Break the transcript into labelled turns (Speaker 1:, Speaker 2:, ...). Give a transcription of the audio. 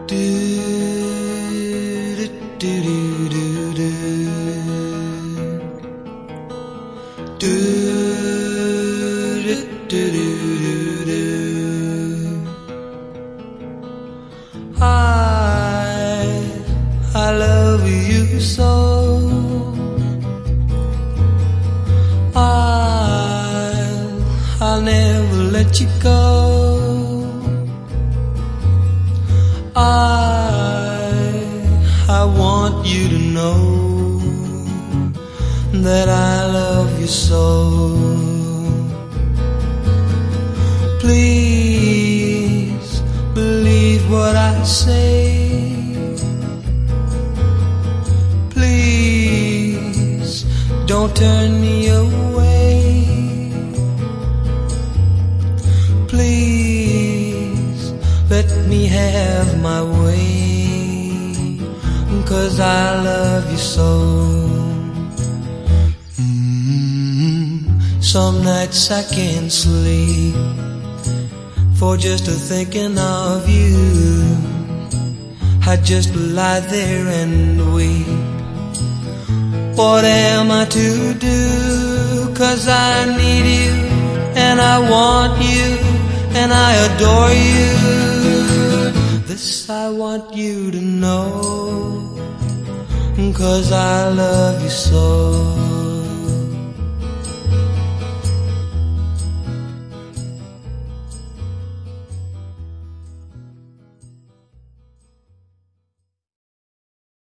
Speaker 1: Do do do do do do do do do do. I love you so. I'll never let you go. I want you to know that I love you so. Please believe what I say. Please don't turn me away. Please let me have my way, 'cause I love you so. Some nights I can't sleep for just thinking of you. I just lie there and weep. What am I to do? 'Cause I need you and I want you and I adore you. This I want you to know, 'cause I love you so.